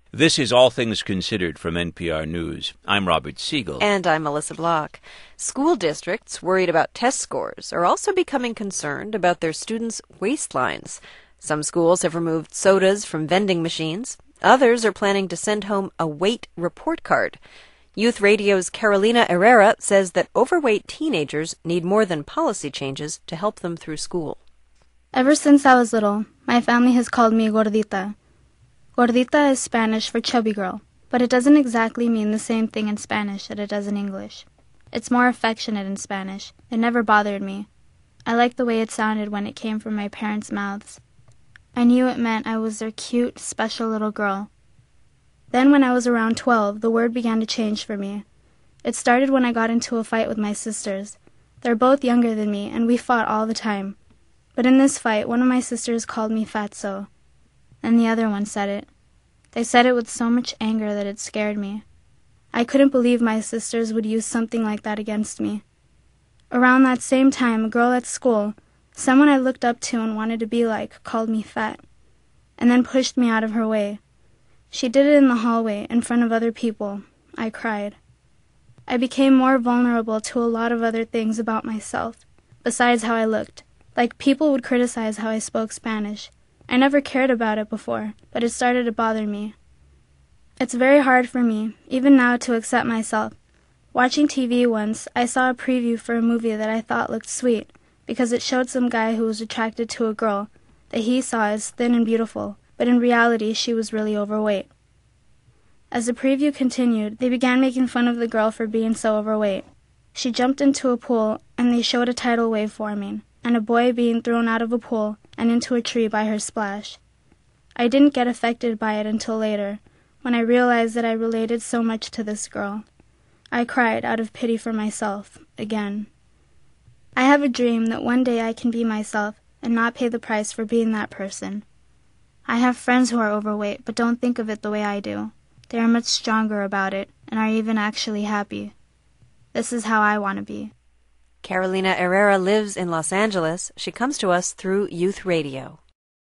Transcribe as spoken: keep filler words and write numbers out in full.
This is All Things Considered from N P R News. I'm Robert Siegel. And I'm Melissa Block. School districts worried about test scores are also becoming concerned about their students' waistlines. Some schools have removed sodas from vending machines. Others are planning to send home a weight report card. Youth Radio's Carolina Herrera says that overweight teenagers need more than policy changes to help them through school. Ever since I was little, my family has called me gordita. Gordita is Spanish for chubby girl, but it doesn't exactly mean the same thing in Spanish that it does in English. It's more affectionate in Spanish. It never bothered me. I liked the way it sounded when it came from my parents' mouths. I knew it meant I was their cute, special little girl. Then when I was around twelve, the word began to change for me. It started when I got into a fight with my sisters. They're both younger than me, and we fought all the time. But in this fight, one of my sisters called me fatso, and the other one said it. They said it with so much anger that it scared me. I couldn't believe my sisters would use something like that against me. Around that same time, a girl at school, someone I looked up to and wanted to be like, called me fat, and then pushed me out of her way. She did it in the hallway, in front of other people. I cried. I became more vulnerable to a lot of other things about myself, besides how I looked. Like, people would criticize how I spoke Spanish. I never cared about it before, but it started to bother me. It's very hard for me, even now, to accept myself. Watching T V once, I saw a preview for a movie that I thought looked sweet, because it showed some guy who was attracted to a girl that he saw as thin and beautiful, but in reality she was really overweight. As the preview continued, they began making fun of the girl for being so overweight. She jumped into a pool, and they showed a tidal wave forming, and a boy being thrown out of a pool and into a tree by her splash. I didn't get affected by it until later, when I realized that I related so much to this girl. I cried out of pity for myself, again. I have a dream that one day I can be myself and not pay the price for being that person. I have friends who are overweight but don't think of it the way I do. They are much stronger about it and are even actually happy. This is how I want to be. Carolina Herrera lives in Los Angeles. She comes to us through Youth Radio.